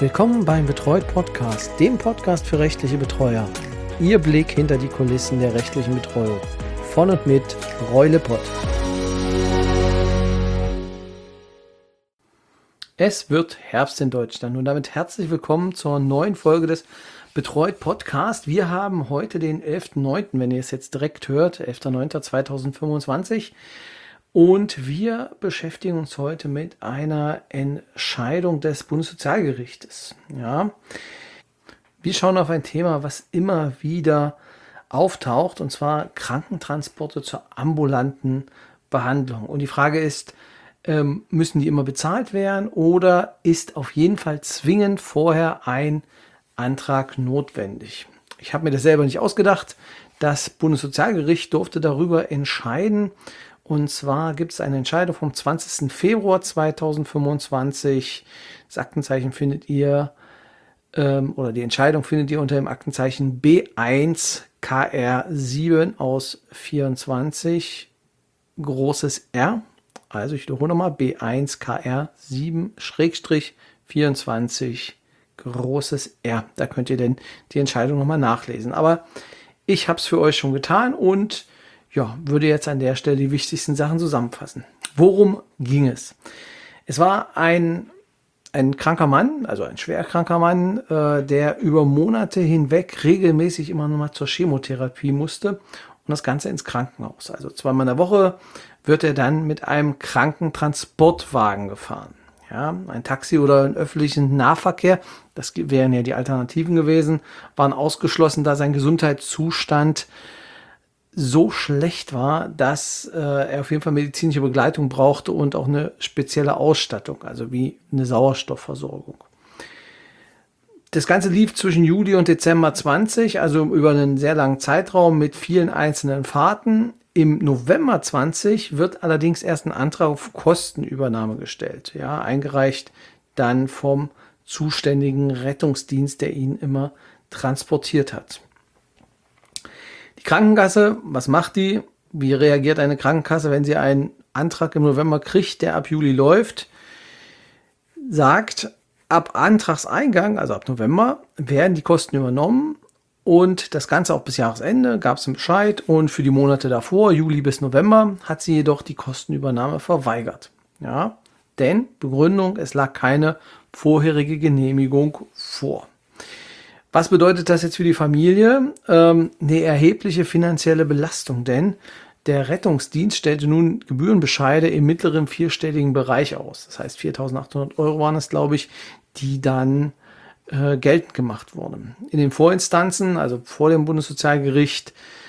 Willkommen beim Betreut Podcast, dem Podcast für rechtliche Betreuer. Ihr Blick hinter die Kulissen der rechtlichen Betreuung. Von und mit Roy Lippert. Es wird Herbst in Deutschland und damit herzlich willkommen zur neuen Folge des Betreut Podcast. Wir haben heute den 11.09., wenn ihr es jetzt direkt hört, 11.09.2025. Und wir beschäftigen uns heute mit einer Entscheidung des Bundessozialgerichtes. Ja, wir schauen auf ein Thema, was immer wieder auftaucht, und zwar Krankentransporte zur ambulanten Behandlung. Und die Frage ist, müssen die immer bezahlt werden oder ist auf jeden Fall zwingend vorher ein Antrag notwendig? Ich habe mir das selber nicht ausgedacht. Das Bundessozialgericht durfte darüber entscheiden. Und zwar gibt es eine Entscheidung vom 20. Februar 2025. Das Aktenzeichen findet ihr, oder die Entscheidung findet ihr unter dem Aktenzeichen B1 KR7 aus 24 großes R. Also ich wiederhole nochmal, B1 KR7-24 großes R. Da könnt ihr denn die Entscheidung nochmal nachlesen. Aber ich habe es für euch schon getan und ja, würde jetzt an der Stelle die wichtigsten Sachen zusammenfassen. Worum ging es? Es war ein kranker Mann, also ein schwer kranker Mann, der über Monate hinweg regelmäßig immer noch mal zur Chemotherapie musste und das Ganze ins Krankenhaus. Also zweimal in der Woche wird er dann mit einem Krankentransportwagen gefahren. Ja, ein Taxi oder einen öffentlichen Nahverkehr, das wären ja die Alternativen gewesen, waren ausgeschlossen, da sein Gesundheitszustand so schlecht war, dass er auf jeden Fall medizinische Begleitung brauchte und auch eine spezielle Ausstattung, also wie eine Sauerstoffversorgung. Das Ganze lief zwischen Juli und Dezember 20, also über einen sehr langen Zeitraum mit vielen einzelnen Fahrten. Im November 20 wird allerdings erst ein Antrag auf Kostenübernahme gestellt, ja, eingereicht dann vom zuständigen Rettungsdienst, der ihn immer transportiert hat. Die Krankenkasse, was macht die? Wie reagiert eine Krankenkasse, wenn sie einen Antrag im November kriegt, der ab Juli läuft? Sagt, ab Antragseingang, also ab November, werden die Kosten übernommen und das Ganze auch bis Jahresende gab es einen Bescheid und für die Monate davor, Juli bis November, hat sie jedoch die Kostenübernahme verweigert. Ja, denn Begründung, es lag keine vorherige Genehmigung vor. Was bedeutet das jetzt für die Familie? Eine erhebliche finanzielle Belastung, denn der Rettungsdienst stellte nun Gebührenbescheide im mittleren vierstelligen Bereich aus. Das heißt 4.800 € waren es, glaube ich, die dann geltend gemacht wurden. In den Vorinstanzen, also vor dem Bundessozialgericht,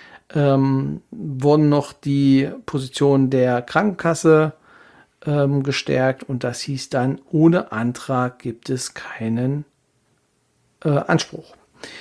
wurden noch die Positionen der Krankenkasse gestärkt und das hieß dann, ohne Antrag gibt es keinen Anspruch.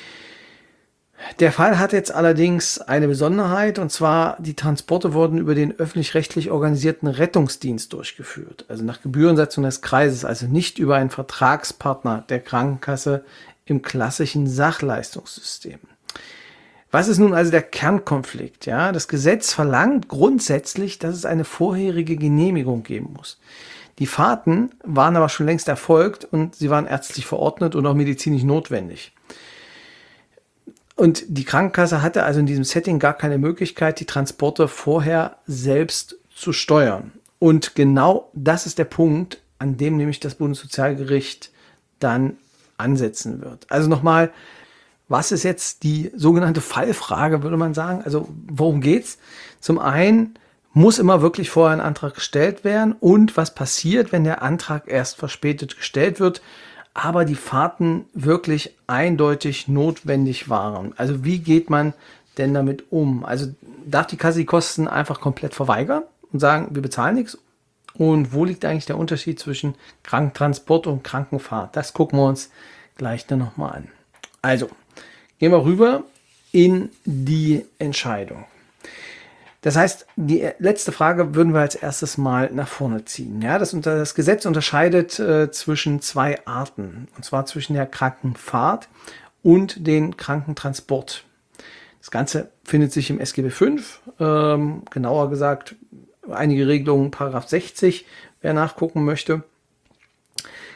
Der Fall hat jetzt allerdings eine Besonderheit, und zwar die Transporte wurden über den öffentlich-rechtlich organisierten Rettungsdienst durchgeführt, also nach Gebührensatzung des Kreises, also nicht über einen Vertragspartner der Krankenkasse im klassischen Sachleistungssystem. Was ist nun also der Kernkonflikt? Ja, das Gesetz verlangt grundsätzlich, dass es eine vorherige Genehmigung geben muss. Die Fahrten waren aber schon längst erfolgt und sie waren ärztlich verordnet und auch medizinisch notwendig. Und die Krankenkasse hatte also in diesem Setting gar keine Möglichkeit, die Transporte vorher selbst zu steuern. Und genau das ist der Punkt, an dem nämlich das Bundessozialgericht dann ansetzen wird. Also nochmal, was ist jetzt die sogenannte Fallfrage, würde man sagen? Also worum geht's? Zum einen muss immer wirklich vorher ein Antrag gestellt werden und was passiert, wenn der Antrag erst verspätet gestellt wird, aber die Fahrten wirklich eindeutig notwendig waren. Also wie geht man denn damit um? Also darf die Kasse die Kosten einfach komplett verweigern und sagen, wir bezahlen nichts? Und wo liegt eigentlich der Unterschied zwischen Krankentransport und Krankenfahrt? Das gucken wir uns gleich dann nochmal an. Also, gehen wir rüber in die Entscheidung. Das heißt, die letzte Frage würden wir als erstes mal nach vorne ziehen. Ja, das Gesetz unterscheidet zwischen zwei Arten, und zwar zwischen der Krankenfahrt und den Krankentransport. Das Ganze findet sich im SGB V, genauer gesagt einige Regelungen, Paragraph 60, wer nachgucken möchte.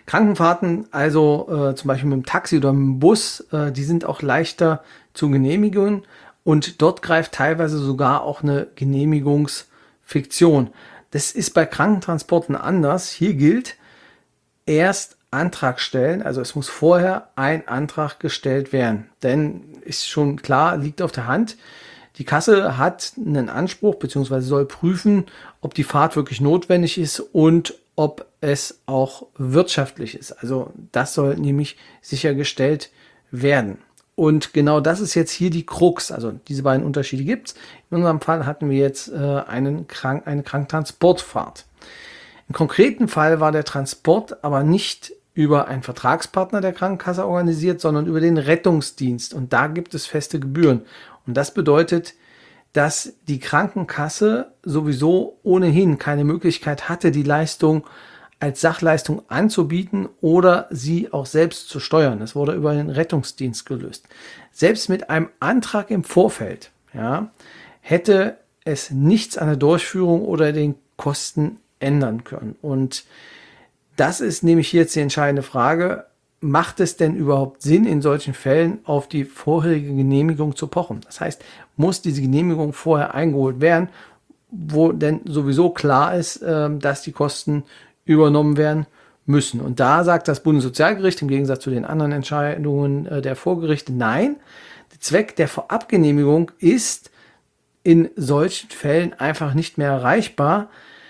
Krankenfahrten, also zum Beispiel mit dem Taxi oder mit dem Bus, die sind auch leichter zu genehmigen und dort greift teilweise sogar auch eine Genehmigungsfiktion. Das ist bei Krankentransporten anders. Hier gilt erst Antrag stellen, also es muss vorher ein Antrag gestellt werden, denn ist schon klar, liegt auf der Hand. Die Kasse hat einen Anspruch bzw. soll prüfen, ob die Fahrt wirklich notwendig ist und ob es auch wirtschaftlich ist. Also das soll nämlich sichergestellt werden. Und genau das ist jetzt hier die Krux. Also diese beiden Unterschiede gibt es. In unserem Fall hatten wir jetzt eine Krankentransportfahrt. Im konkreten Fall war der Transport aber nicht über einen Vertragspartner der Krankenkasse organisiert, sondern über den Rettungsdienst. Und da gibt es feste Gebühren. Und das bedeutet, dass die Krankenkasse sowieso ohnehin keine Möglichkeit hatte, die Leistung als Sachleistung anzubieten oder sie auch selbst zu steuern. Das wurde über den Rettungsdienst gelöst. Selbst mit einem Antrag im Vorfeld, ja, hätte es nichts an der Durchführung oder den Kosten ändern können. Und das ist nämlich jetzt die entscheidende Frage: Macht es denn überhaupt Sinn, in solchen Fällen auf die vorherige Genehmigung zu pochen? Das heißt, muss diese Genehmigung vorher eingeholt werden, wo denn sowieso klar ist, dass die Kosten übernommen werden müssen. Und da sagt das Bundessozialgericht im Gegensatz zu den anderen Entscheidungen der Vorgerichte, nein, der Zweck der Vorabgenehmigung ist in solchen Fällen einfach nicht mehr erreichbar.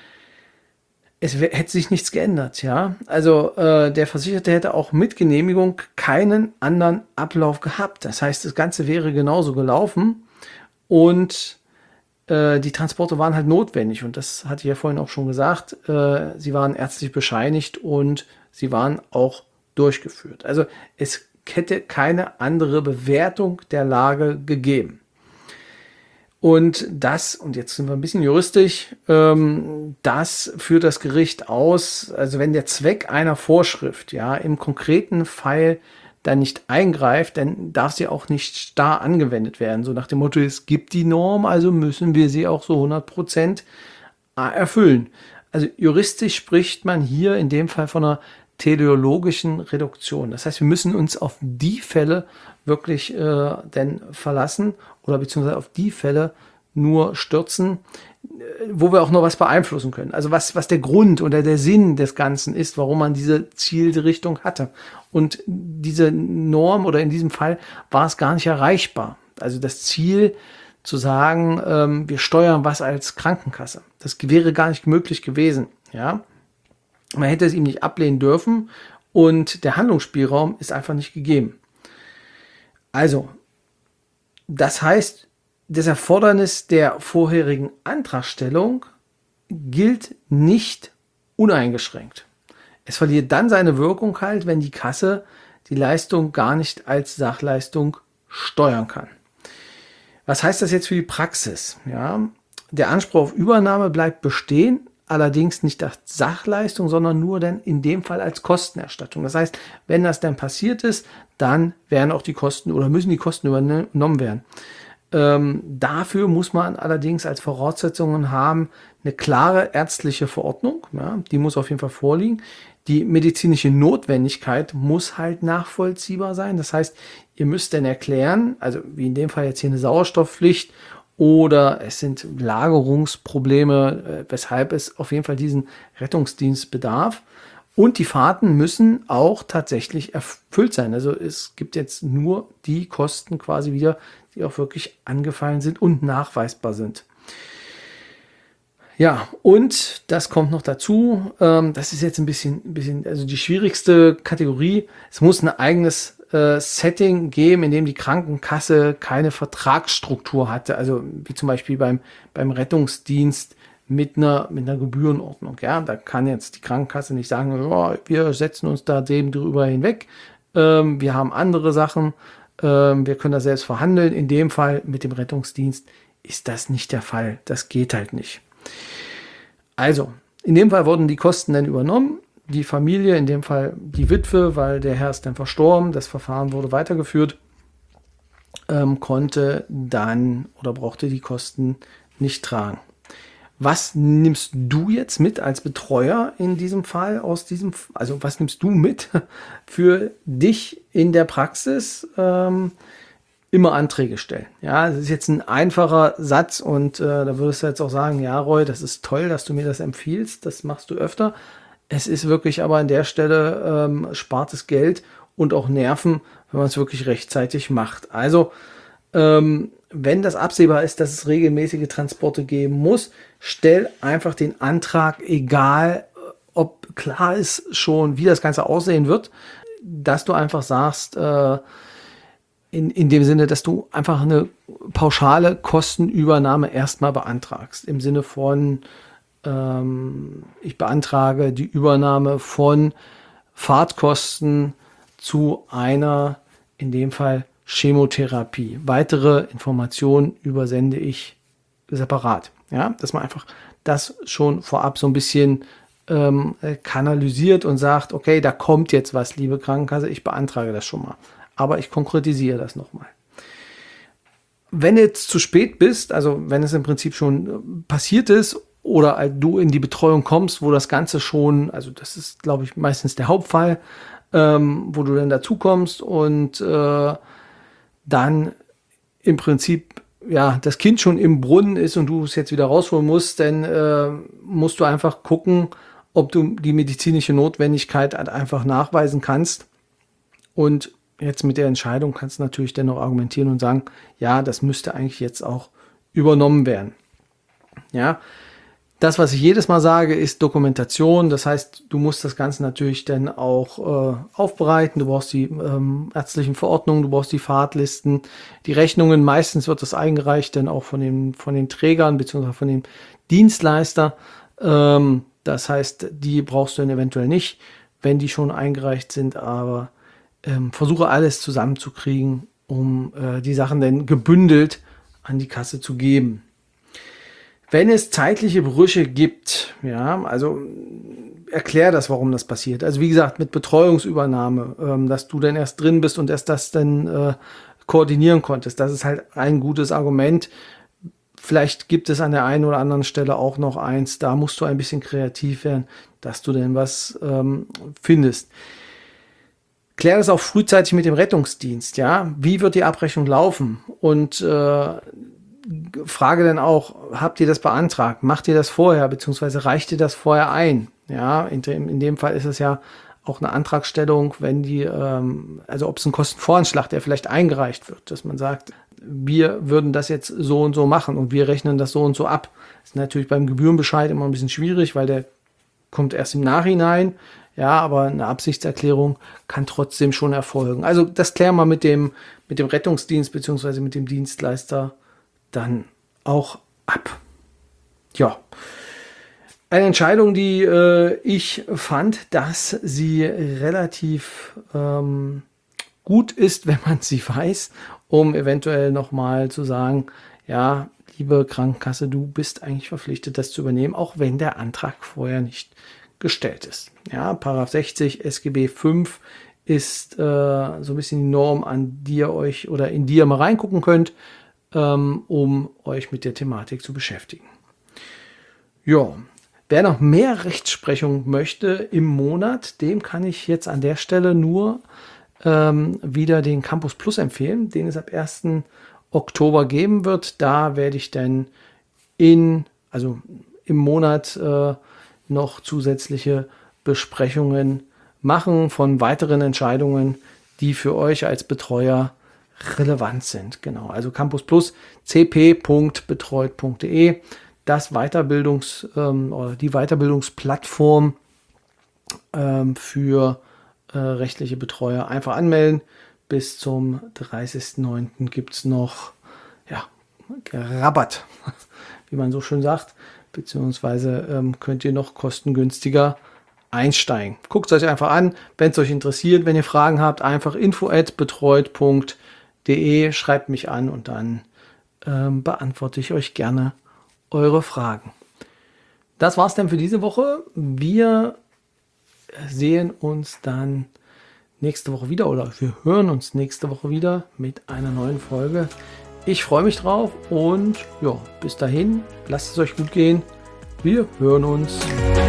Es hätte sich nichts geändert, ja. Also der Versicherte hätte auch mit Genehmigung keinen anderen Ablauf gehabt. Das heißt, das Ganze wäre genauso gelaufen und die Transporte waren halt notwendig. Und das hatte ich ja vorhin auch schon gesagt. Sie waren ärztlich bescheinigt und sie waren auch durchgeführt. Also es hätte keine andere Bewertung der Lage gegeben. Und das, und jetzt sind wir ein bisschen juristisch, das führt das Gericht aus, also wenn der Zweck einer Vorschrift ja im konkreten Fall dann nicht eingreift, dann darf sie auch nicht starr angewendet werden. So nach dem Motto, es gibt die Norm, also müssen wir sie auch so 100% erfüllen. Also juristisch spricht man hier in dem Fall von einer teleologischen Reduktion. Das heißt, wir müssen uns auf die Fälle wirklich denn verlassen oder beziehungsweise auf die Fälle nur stürzen, wo wir auch noch was beeinflussen können. Also was der Grund oder der Sinn des Ganzen ist, warum man diese Zielrichtung hatte. Und diese Norm oder in diesem Fall war es gar nicht erreichbar. Also das Ziel zu sagen, wir steuern was als Krankenkasse, das wäre gar nicht möglich gewesen. Ja, man hätte es ihm nicht ablehnen dürfen und der Handlungsspielraum ist einfach nicht gegeben. Also, das heißt, das Erfordernis der vorherigen Antragstellung gilt nicht uneingeschränkt. Es verliert dann seine Wirkung halt, wenn die Kasse die Leistung gar nicht als Sachleistung steuern kann. Was heißt das jetzt für die Praxis? Ja, der Anspruch auf Übernahme bleibt bestehen, allerdings nicht als Sachleistung, sondern nur dann in dem Fall als Kostenerstattung. Das heißt, wenn das dann passiert ist, dann werden auch die Kosten oder müssen die Kosten übernommen werden. Dafür muss man allerdings als Voraussetzungen haben eine klare ärztliche Verordnung, ja, die muss auf jeden Fall vorliegen. Die medizinische Notwendigkeit muss halt nachvollziehbar sein. Das heißt, ihr müsst dann erklären, also wie in dem Fall jetzt hier eine Sauerstoffpflicht oder es sind Lagerungsprobleme, weshalb es auf jeden Fall diesen Rettungsdienst bedarf. Und die Fahrten müssen auch tatsächlich erfüllt sein. Also es gibt jetzt nur die Kosten quasi wieder, die auch wirklich angefallen sind und nachweisbar sind. Ja, und das kommt noch dazu, das ist jetzt ein bisschen, also die schwierigste Kategorie. Es muss ein eigenes Setting geben, in dem die Krankenkasse keine Vertragsstruktur hatte, also wie zum Beispiel beim Rettungsdienst mit einer Gebührenordnung. Ja, da kann jetzt die Krankenkasse nicht sagen, oh, wir setzen uns da dem drüber hinweg, wir haben andere Sachen, wir können das selbst verhandeln. In dem Fall mit dem Rettungsdienst ist das nicht der Fall. Das geht halt nicht. Also, in dem Fall wurden die Kosten dann übernommen. Die Familie, in dem Fall die Witwe, weil der Herr ist dann verstorben, das Verfahren wurde weitergeführt, konnte dann oder brauchte die Kosten nicht tragen. Was nimmst du jetzt mit als Betreuer in diesem Fall also was nimmst du mit für dich in der Praxis? Immer Anträge stellen. Ja, das ist jetzt ein einfacher Satz und da würdest du jetzt auch sagen, ja, Roy, das ist toll, dass du mir das empfiehlst, das machst du öfter. Es ist wirklich aber an der Stelle spart es Geld und auch Nerven, wenn man es wirklich rechtzeitig macht. Also, wenn das absehbar ist, dass es regelmäßige Transporte geben muss, stell einfach den Antrag, egal ob klar ist schon, wie das Ganze aussehen wird, dass du einfach sagst, in dem Sinne, dass du einfach eine pauschale Kostenübernahme erstmal beantragst. Im Sinne von, ich beantrage die Übernahme von Fahrtkosten zu einer, in dem Fall, Chemotherapie. Weitere Informationen übersende ich separat. Ja, dass man einfach das schon vorab so ein bisschen kanalisiert und sagt, okay, da kommt jetzt was, liebe Krankenkasse, ich beantrage das schon mal. Aber ich konkretisiere das nochmal. Wenn du jetzt zu spät bist, also wenn es im Prinzip schon passiert ist oder du in die Betreuung kommst, wo das Ganze schon, also das ist, glaube ich, meistens der Hauptfall, wo du dann dazu kommst und dann im Prinzip ja das Kind schon im Brunnen ist und du es jetzt wieder rausholen musst, dann musst du einfach gucken, ob du die medizinische Notwendigkeit halt einfach nachweisen kannst. Und jetzt mit der Entscheidung kannst du natürlich dennoch argumentieren und sagen, ja, das müsste eigentlich jetzt auch übernommen werden. Ja, das, was ich jedes Mal sage, ist Dokumentation. Das heißt, du musst das Ganze natürlich dann auch aufbereiten. Du brauchst die ärztlichen Verordnungen, du brauchst die Fahrtlisten, die Rechnungen. Meistens wird das eingereicht dann auch von den Trägern bzw. von dem Dienstleister. Das heißt, die brauchst du dann eventuell nicht, wenn die schon eingereicht sind, aber versuche alles zusammenzukriegen, um die Sachen dann gebündelt an die Kasse zu geben. Wenn es zeitliche Brüche gibt, ja, also erklär das, warum das passiert. Also wie gesagt, mit Betreuungsübernahme, dass du dann erst drin bist und erst das dann koordinieren konntest. Das ist halt ein gutes Argument. Vielleicht gibt es an der einen oder anderen Stelle auch noch eins, da musst du ein bisschen kreativ werden, dass du denn was findest. Klär das auch frühzeitig mit dem Rettungsdienst, ja. Wie wird die Abrechnung laufen? Und frage dann auch, habt ihr das beantragt? Macht ihr das vorher, beziehungsweise reicht ihr das vorher ein? Ja, in dem Fall ist es ja auch eine Antragstellung, wenn die, also ob es ein Kostenvoranschlag, der vielleicht eingereicht wird, dass man sagt, wir würden das jetzt so und so machen und wir rechnen das so und so ab. Das ist natürlich beim Gebührenbescheid immer ein bisschen schwierig, weil der kommt erst im Nachhinein. Ja, aber eine Absichtserklärung kann trotzdem schon erfolgen. Also das klären wir mit dem Rettungsdienst beziehungsweise mit dem Dienstleister dann auch ab. Ja, eine Entscheidung, die ich fand, dass sie relativ gut ist, wenn man sie weiß, um eventuell nochmal zu sagen, ja, liebe Krankenkasse, du bist eigentlich verpflichtet, das zu übernehmen, auch wenn der Antrag vorher nicht gestellt ist. Ja, Paragraph 60 SGB 5 ist so ein bisschen die Norm, an die ihr euch oder in die ihr mal reingucken könnt, um euch mit der Thematik zu beschäftigen. Ja, wer noch mehr Rechtsprechung möchte im Monat, dem kann ich jetzt an der Stelle nur wieder den Campus Plus empfehlen, den es ab 1. Oktober geben wird. Da werde ich dann im Monat noch zusätzliche Besprechungen machen von weiteren Entscheidungen, die für euch als Betreuer relevant sind. Genau, also Campus Plus, cp.betreut.de, das die Weiterbildungsplattform für rechtliche Betreuer. Einfach anmelden. Bis zum 30.09. gibt es noch Rabatt, wie man so schön sagt, beziehungsweise könnt ihr noch kostengünstiger einsteigen. Guckt es euch einfach an, wenn es euch interessiert. Wenn ihr Fragen habt, einfach info@betreut.de, schreibt mich an und dann beantworte ich euch gerne eure Fragen. Das war's dann für diese Woche. Wir sehen uns dann nächste Woche wieder oder wir hören uns nächste Woche wieder mit einer neuen Folge. Ich freue mich drauf und ja, bis dahin, lasst es euch gut gehen. Wir hören uns.